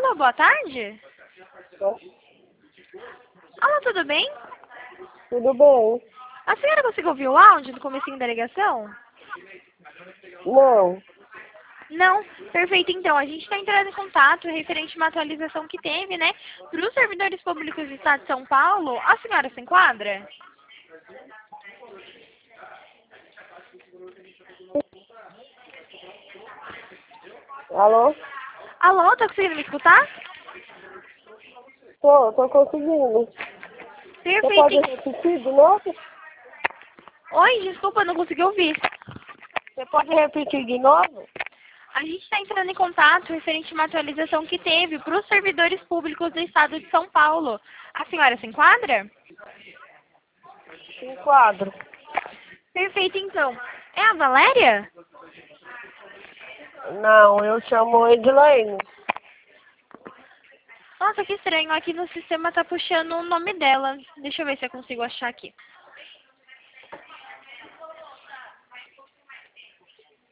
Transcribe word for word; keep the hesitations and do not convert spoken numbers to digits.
Alô, boa tarde? Alô, tudo bem? Tudo bem? A senhora conseguiu ouvir o áudio do comecinho da ligação? Não. Não? Perfeito, então. A gente está entrando em contato referente a uma atualização que teve, né? Para os servidores públicos do Estado de São Paulo. A senhora se enquadra? Alô? Alô, tá conseguindo me escutar? Tô, tô conseguindo. Você Perfeito. pode repetir de novo? Oi, desculpa, não consegui ouvir. Você pode repetir de novo? A gente está entrando em contato referente a uma atualização que teve para os servidores públicos do Estado de São Paulo. A senhora se enquadra? Enquadro. Perfeito, então. É a Valéria? Não, eu chamo Edilene. Nossa, que estranho. Aqui no sistema tá puxando o nome dela. Deixa eu ver se eu consigo achar aqui.